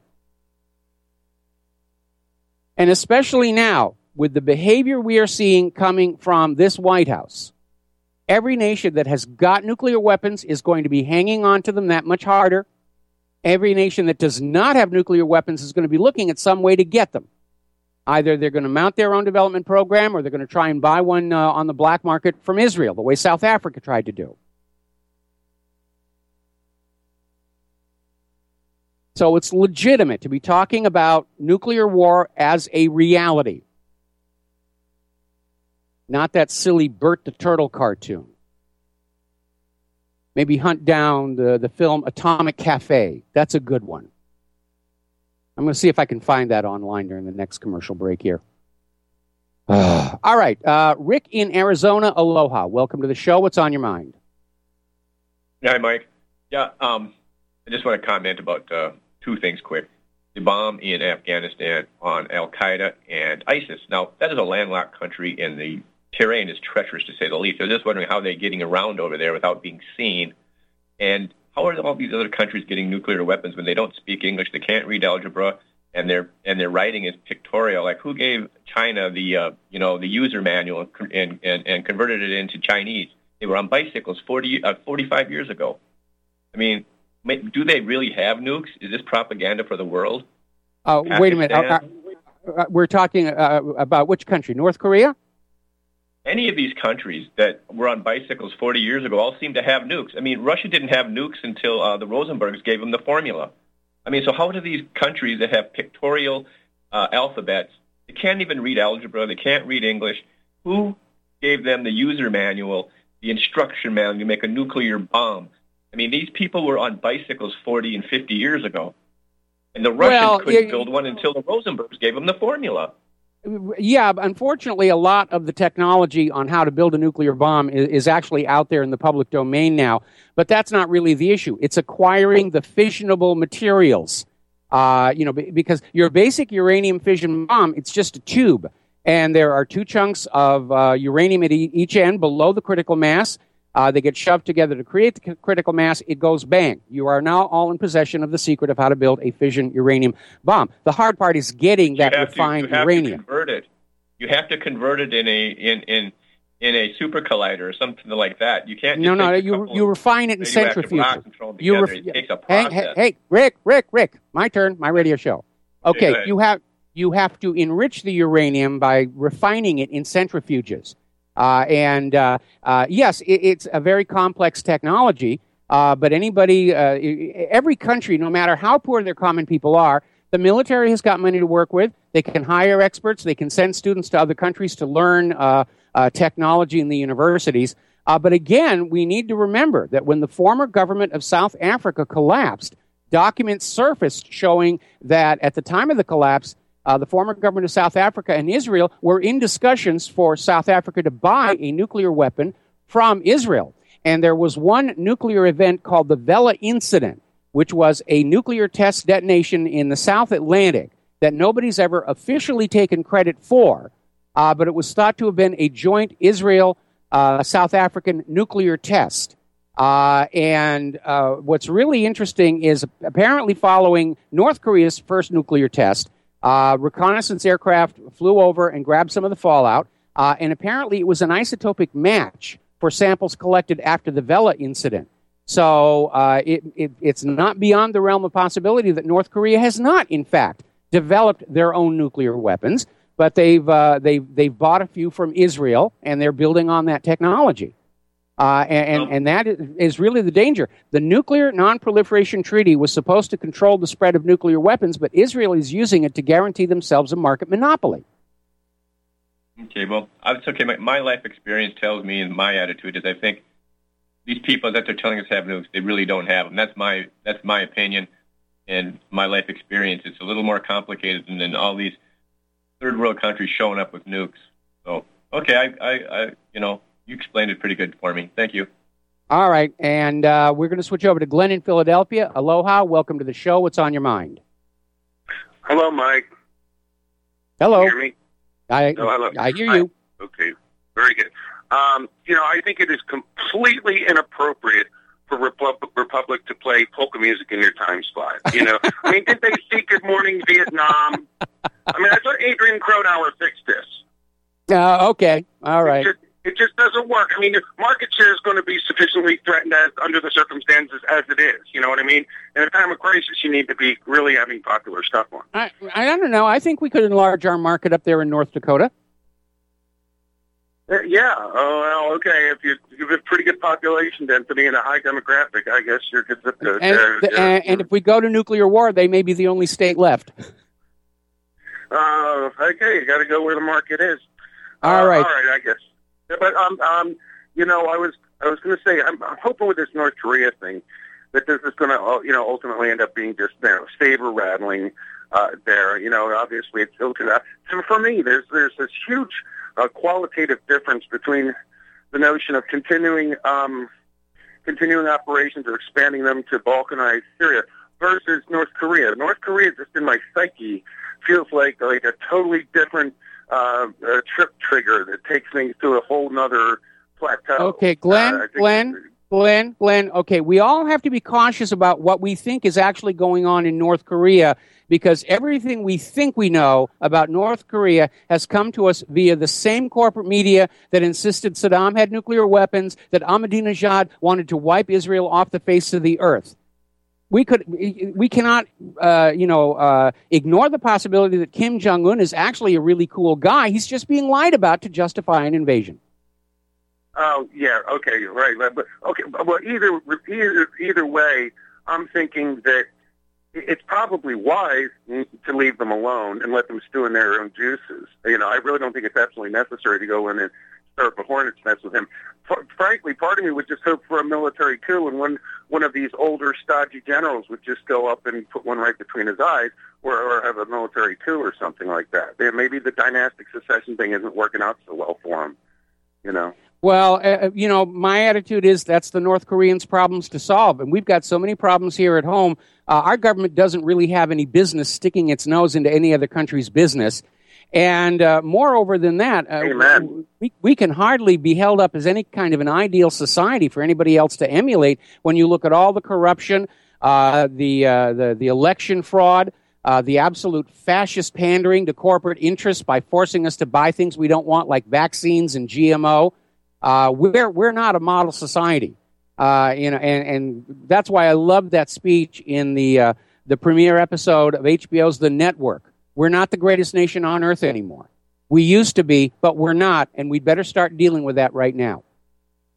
And especially now, with the behavior we are seeing coming from this White House, every nation that has got nuclear weapons is going to be hanging on to them that much harder. Every nation that does not have nuclear weapons is going to be looking at some way to get them. Either they're going to mount their own development program, or they're going to try and buy one uh, on the black market from Israel, the way South Africa tried to do. So it's legitimate to be talking about nuclear war as a reality. Not that silly Bert the Turtle cartoon. Maybe hunt down the, the film Atomic Cafe. That's a good one. I'm going to see if I can find that online during the next commercial break here. Uh, all right. Uh, Rick in Arizona, aloha. Welcome to the show. What's on your mind? Hi, Mike. Yeah, um, I just want to comment about uh, two things quick. The bomb in Afghanistan on Al-Qaeda and ISIS. Now, that is a landlocked country, and the terrain is treacherous, to say the least. I was just wondering how they're getting around over there without being seen. And how are all these other countries getting nuclear weapons when they don't speak English, they can't read algebra, and their and their writing is pictorial? Like, who gave China the uh, you know the user manual and, and and converted it into Chinese? They were on bicycles forty, uh, forty-five years ago. I mean, do they really have nukes? Is this propaganda for the world? Oh, uh, wait a minute. Uh, uh, we're talking uh, about which country? North Korea? Any of these countries that were on bicycles forty years ago all seem to have nukes. I mean, Russia didn't have nukes until uh, the Rosenbergs gave them the formula. I mean, so how do these countries that have pictorial uh, alphabets, they can't even read algebra, they can't read English, who gave them the user manual, the instruction manual to make a nuclear bomb? I mean, these people were on bicycles forty and fifty years ago. And the Russians well, couldn't yeah, build one until the Rosenbergs gave them the formula. Yeah, unfortunately, a lot of the technology on how to build a nuclear bomb is, is actually out there in the public domain now. But that's not really the issue. It's acquiring the fissionable materials. Uh, you know, b- because your basic uranium fission bomb, it's just a tube. And there are two chunks of uh, uranium at e- each end below the critical mass. Uh, they get shoved together to create the c- critical mass. It goes bang. You are now all in possession of the secret of how to build a fission uranium bomb. The hard part is getting that refined to, you have uranium. To convert it. You have to convert it in a in in in a super collider or something like that. You can't. Just no, no. You you refine it in centrifuges. You ref- it takes a hey, process. hey, hey, Rick, Rick, Rick. My turn. My radio show. Okay, okay you have you have to enrich the uranium by refining it in centrifuges. Uh, and, uh, uh, yes, it, it's a very complex technology, uh, but anybody, uh, every country, no matter how poor their common people are, The military has got money to work with. They can hire experts. They can send students to other countries to learn uh, uh, technology in the universities. Uh, but again, we need to remember that when the former government of South Africa collapsed, documents surfaced showing that at the time of the collapse, uh, the former government of South Africa and Israel were in discussions for South Africa to buy a nuclear weapon from Israel. And there was one nuclear event called the Vela Incident, which was a nuclear test detonation in the South Atlantic that nobody's ever officially taken credit for, uh, but it was thought to have been a joint Israel uh, South African nuclear test. Uh, and uh, what's really interesting is apparently following North Korea's first nuclear test, uh, reconnaissance aircraft flew over and grabbed some of the fallout, uh, and apparently it was an isotopic match for samples collected after the Vela incident. So uh, it, it, it's not beyond the realm of possibility that North Korea has not, in fact, developed their own nuclear weapons, but they've uh, they've they've bought a few from Israel, and they're building on that technology. Uh, and, and, and that is really the danger. The Nuclear Non-Proliferation Treaty was supposed to control the spread of nuclear weapons, but Israel is using it to guarantee themselves a market monopoly. Okay, well, it's okay. My, my life experience tells me, and my attitude is, I think these people that they're telling us have nukes, they really don't have them. That's my that's my opinion, and my life experience. It's a little more complicated than, than all these third world countries showing up with nukes. So, okay, I, I, I you know. You explained it pretty good for me. Thank you. All right, and uh, we're going to switch over to Glenn in Philadelphia. Aloha, welcome to the show. What's on your mind? Hello, Mike. Hello. Can you hear me? I, oh, hello. I hear Hi. you. Okay, very good. Um, you know, I think it is completely inappropriate for Repub- Republic to play polka music in your time slot. You know, I mean, did they see Good Morning Vietnam? I mean, I thought Adrian Cronauer fixed this. Uh, okay, all right. It just, it just doesn't work. I mean, the market share is going to be sufficiently threatened as, under the circumstances as it is. You know what I mean? In a time of crisis, you need to be really having popular stuff on. I, I don't know. I think we could enlarge our market up there in North Dakota. Uh, yeah. Oh, well, okay. If you, you have pretty good population density and a high demographic, I guess you're good. To, uh, and, uh, the, uh, and if we go to nuclear war, they may be the only state left. Uh, okay, you got to go where the market is. All uh, right. All right, I guess. But um, um, you know, I was I was going to say I'm, I'm hoping with this North Korea thing that this is going to you know ultimately end up being just you know saber rattling uh, there. You know, obviously it's so for me. There's there's this huge uh, qualitative difference between the notion of continuing um, continuing operations or expanding them to balkanize Syria versus North Korea. North Korea, just in my psyche, feels like like a totally different uh, uh, trip trigger that takes things to a whole nother plateau. Okay, Glenn, uh, Glenn, Glenn, Glenn. Okay, we all have to be cautious about what we think is actually going on in North Korea, because everything we think we know about North Korea has come to us via the same corporate media that insisted Saddam had nuclear weapons, that Ahmadinejad wanted to wipe Israel off the face of the earth. We could, we cannot, uh, you know, uh, ignore the possibility that Kim Jong-un is actually a really cool guy. He's just being lied about to justify an invasion. Oh yeah, okay, right, right. But okay, well, either either either way, I'm thinking that it's probably wise to leave them alone and let them stew in their own juices. You know, I really don't think it's absolutely necessary to go in and start up a hornet's nest with him. F- frankly, part of me would just hope for a military coup, and one one of these older, stodgy generals would just go up and put one right between his eyes, or, or have a military coup or something like that. Maybe the dynastic succession thing isn't working out so well for him, you know. Well, uh, you know, my attitude is that's the North Koreans' problems to solve, and we've got so many problems here at home. Uh, our government doesn't really have any business sticking its nose into any other country's business. And uh, moreover than that, uh, we, we can hardly be held up as any kind of an ideal society for anybody else to emulate when you look at all the corruption, uh, the, uh, the the election fraud, uh, the absolute fascist pandering to corporate interests by forcing us to buy things we don't want, like vaccines and G M O. Uh, we're we're not a model society, uh, you know, and, and that's why I love that speech in the uh, the premiere episode of H B O's The Network. We're not the greatest nation on earth anymore. We used to be, but we're not, and we'd better start dealing with that right now.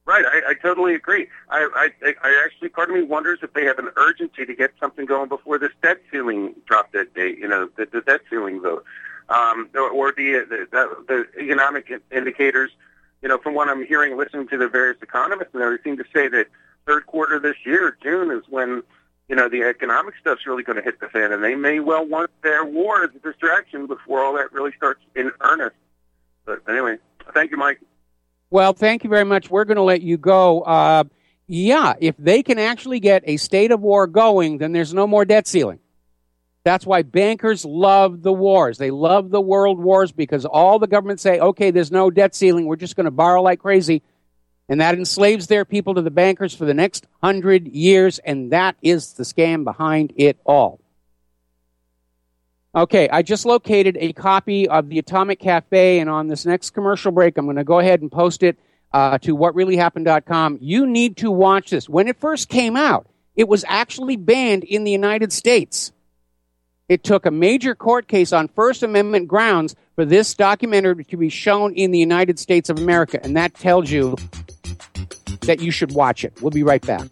Right, I, I totally agree. I, I, I actually, part of me wonders if they have an urgency to get something going before this debt ceiling drop dead date. You know, the, the debt ceiling vote, um, or, or the, the the the economic indicators. You know, from what I'm hearing, listening to the various economists, and they seem to say that third quarter this year, June, is when you know the economic stuff's really going to hit the fan, and they may well want their war as a distraction before all that really starts in earnest. But anyway, thank you, Mike. Well, thank you very much. We're going to let you go. Uh, yeah, if they can actually get a state of war going, then there's no more debt ceiling. That's why bankers love the wars. They love the world wars because all the governments say, okay, there's no debt ceiling. We're just going to borrow like crazy. And that enslaves their people to the bankers for the next hundred years. And that is the scam behind it all. Okay, I just located a copy of the Atomic Cafe, and on this next commercial break, I'm going to go ahead and post it uh, to what really happened dot com. You need to watch this. When it first came out, it was actually banned in the United States. It took a major court case on First Amendment grounds for this documentary to be shown in the United States of America, and that tells you that you should watch it. We'll be right back.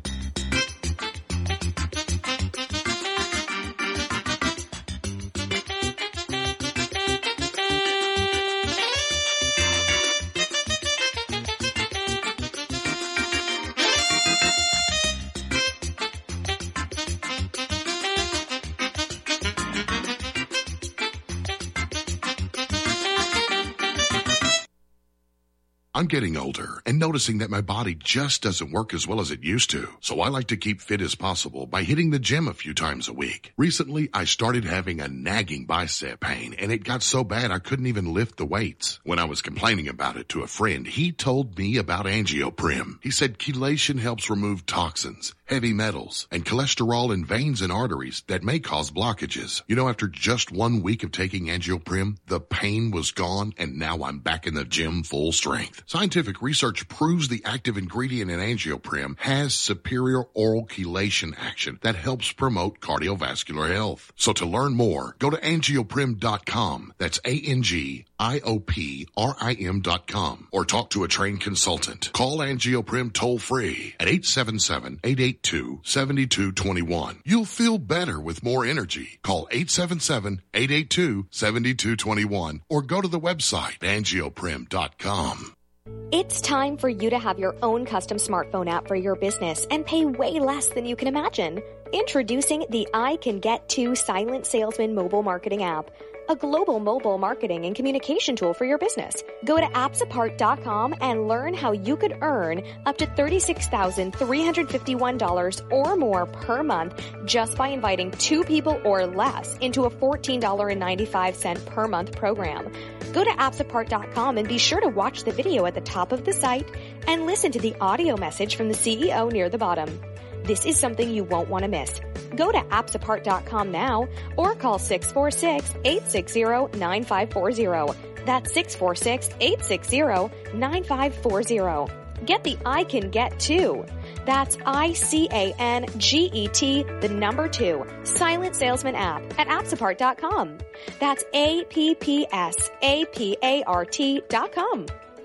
I'm getting older and noticing that my body just doesn't work as well as it used to. So I like to keep fit as possible by hitting the gym a few times a week. Recently, I started having a nagging bicep pain, and it got so bad I couldn't even lift the weights. When I was complaining about it to a friend, he told me about Angioprim. He said chelation helps remove toxins, heavy metals, and cholesterol in veins and arteries that may cause blockages. You know, after just one week of taking Angioprim, the pain was gone, and now I'm back in the gym full strength. Scientific research proves the active ingredient in Angioprim has superior oral chelation action that helps promote cardiovascular health. So to learn more, go to angioprim dot com. That's A N G I O P R I M dot com, or talk to a trained consultant. Call Angioprim toll free at eight seven seven, eight eight two, seven two two one. You'll feel better with more energy. Call eight seven seven, eight eight two, seven two two one or go to the website angioprim dot com. It's time for you to have your own custom smartphone app for your business and pay way less than you can imagine. Introducing the I Can Get To Silent Salesman mobile marketing app, a global mobile marketing and communication tool for your business. Go to apps apart dot com and learn how you could earn up to thirty-six thousand three hundred fifty-one dollars or more per month just by inviting two people or less into a fourteen dollars and ninety-five cents per month program. Go to apps apart dot com and be sure to watch the video at the top of the site and listen to the audio message from the C E O near the bottom. This is something you won't want to miss. Go to apps apart dot com now or call six four six, eight six zero, nine five four zero. That's six four six, eight six zero, nine five four zero. Get the I Can Get To. That's I C A N G E T, the number two, Silent Salesman app at apps apart dot com. That's A P P S A P A R T dot com.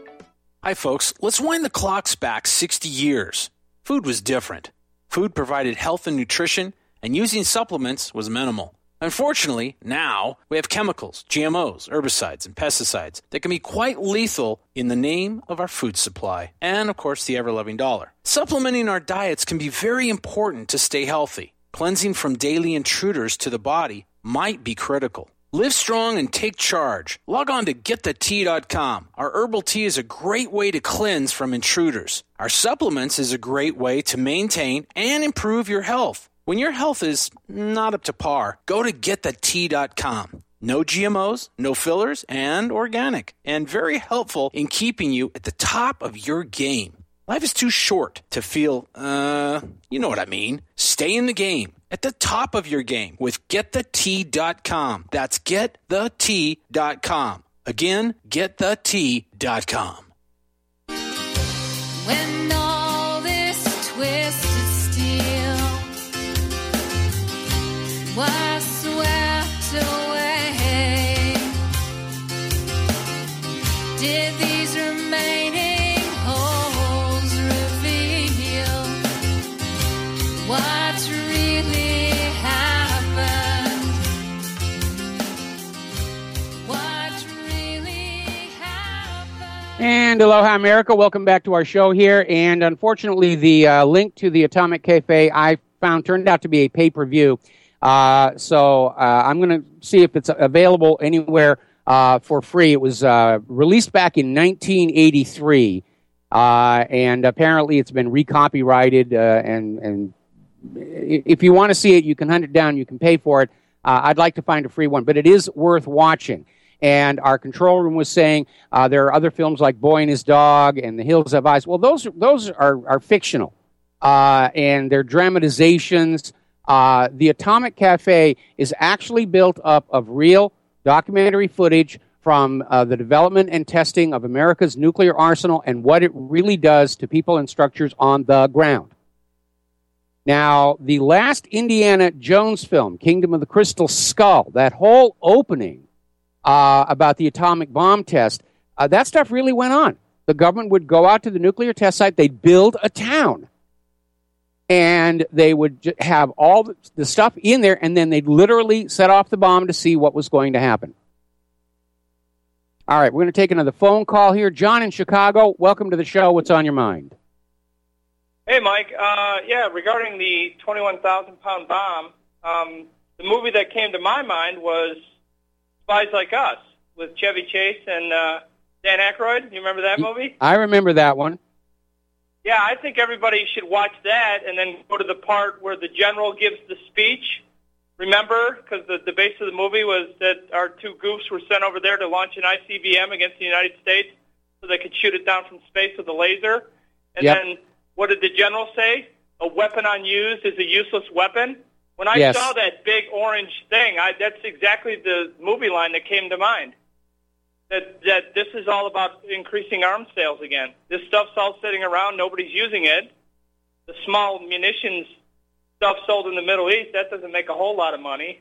Hi, folks. Let's wind the clocks back sixty years. Food was different. Food provided health and nutrition, and using supplements was minimal. Unfortunately, now we have chemicals, G M Os, herbicides, and pesticides that can be quite lethal in the name of our food supply and, of course, the ever-loving dollar. Supplementing our diets can be very important to stay healthy. Cleansing from daily intruders to the body might be critical. Live strong and take charge. Log on to get the tea dot com. Our herbal tea is a great way to cleanse from intruders. Our supplements is a great way to maintain and improve your health. When your health is not up to par, go to get the tea dot com. No G M Os, no fillers, and organic. And very helpful in keeping you at the top of your game. Life is too short to feel, uh, you know what I mean. Stay in the game, at the top of your game with get the tea dot com. That's get the tea dot com. Again, get the tea dot com. When all this twisted steel was swept away, did these remaining holes And aloha, America. Welcome back to our show here. And unfortunately, the uh, link to the Atomic Cafe I found turned out to be a pay-per-view. Uh, so uh, I'm going to see if it's available anywhere uh, for free. It was uh, released back in nineteen eighty-three, uh, and apparently it's been recopyrighted. Uh, and, and if you want to see it, you can hunt it down. You can pay for it. Uh, I'd like to find a free one, but it is worth watching. And our control room was saying uh, there are other films like Boy and His Dog and The Hills Have Eyes. Well, those those are, are fictional, uh, and they're dramatizations. Uh, the Atomic Cafe is actually built up of real documentary footage from uh, the development and testing of America's nuclear arsenal and what it really does to people and structures on the ground. Now, the last Indiana Jones film, Kingdom of the Crystal Skull, that whole opening uh, about the atomic bomb test, uh, that stuff really went on. The government would go out to the nuclear test site, they'd build a town, and they would j- have all the, the stuff in there, and then they'd literally set off the bomb to see what was going to happen. All right, we're going to take another phone call here. John in Chicago, welcome to the show. What's on your mind? Hey, Mike. Uh, yeah, regarding the twenty-one thousand pound bomb, um, the movie that came to my mind was Spies Like Us with Chevy Chase and uh, Dan Aykroyd. You remember that movie? I remember that one. Yeah, I think everybody should watch that and then go to the part where the general gives the speech. Remember? Because the, the base of the movie was that our two goofs were sent over there to launch an I C B M against the United States so they could shoot it down from space with a laser. And Yep. then what did the general say? A weapon unused is a useless weapon. When I Yes. saw that big orange thing, I, that's exactly the movie line that came to mind. That that this is all about increasing arms sales again. This stuff's all sitting around. Nobody's using it. The small munitions stuff sold in the Middle East, that doesn't make a whole lot of money.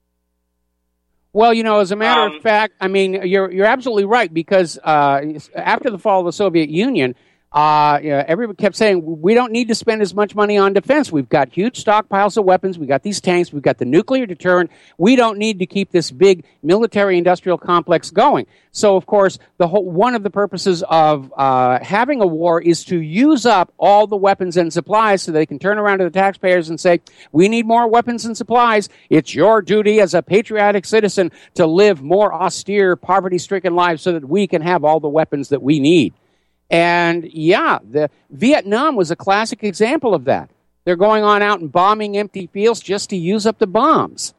Well, you know, as a matter Um, of fact, I mean, you're you're absolutely right, because uh, after the fall of the Soviet Union, uh, you know, everyone kept saying, we don't need to spend as much money on defense. We've got huge stockpiles of weapons. We've got these tanks. We've got the nuclear deterrent. We don't need to keep this big military-industrial complex going. So, of course, the whole, one of the purposes of uh, having a war is to use up all the weapons and supplies so they can turn around to the taxpayers and say, we need more weapons and supplies. It's your duty as a patriotic citizen to live more austere, poverty-stricken lives so that we can have all the weapons that we need. And, yeah, the Vietnam was a classic example of that. They're going on out and bombing empty fields just to use up the bombs.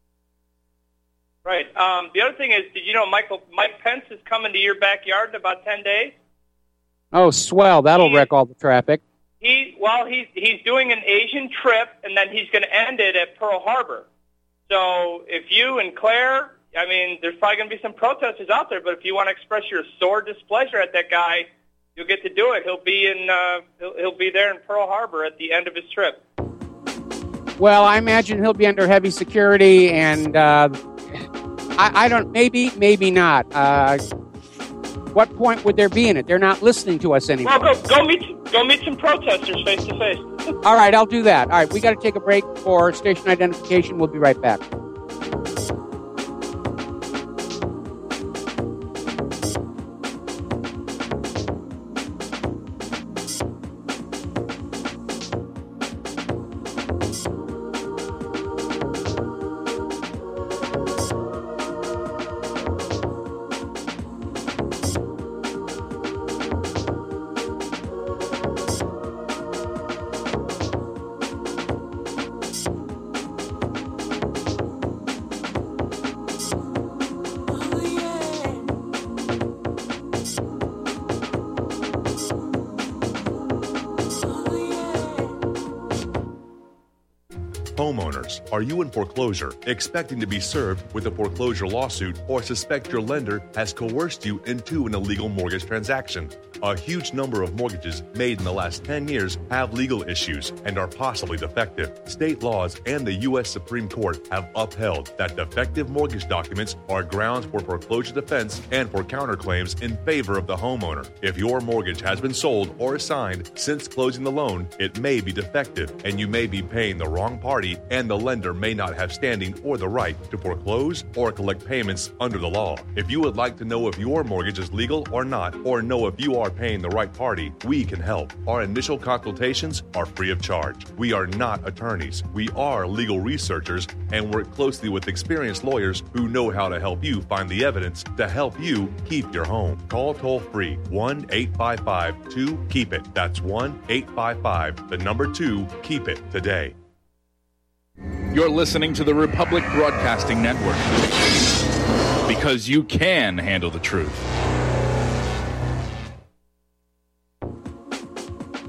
Right. Um, the other thing is, did you know Michael Mike Pence is coming to your backyard in about ten days? Oh, swell. That'll wreck all the traffic. He well, he's he's doing an Asian trip, and then he's going to end it at Pearl Harbor. So if you and Claire, I mean, there's probably going to be some protesters out there, but if you want to express your sore displeasure at that guy, you'll get to do it. He'll be in uh, he'll, he'll be there in Pearl Harbor at the end of his trip. Well, I imagine he'll be under heavy security, and uh, I, I don't, maybe, maybe not. Uh, what point would there be in it? They're not listening to us anymore. Well, go go meet go meet some protesters face to face. All right, I'll do that. All right, we got to take a break for station identification. We'll be right back. Homeowners, are you in foreclosure, expecting to be served with a foreclosure lawsuit, or suspect your lender has coerced you into an illegal mortgage transaction? A huge number of mortgages made in the last ten years have legal issues and are possibly defective. State laws and the U S Supreme Court have upheld that defective mortgage documents are grounds for foreclosure defense and for counterclaims in favor of the homeowner. If your mortgage has been sold or assigned since closing the loan, it may be defective and you may be paying the wrong party, and the lender may not have standing or the right to foreclose or collect payments under the law. If you would like to know if your mortgage is legal or not, or know if you are paying the right party, we can help. Our initial consultations are free of charge. We are not attorneys. We are legal researchers and work closely with experienced lawyers who know how to help you find the evidence to help you keep your home. Call toll free one eight five five two keep it. That's one eight five five, the number two, keep it today. You're listening to the Republic Broadcasting Network, because you can handle the truth.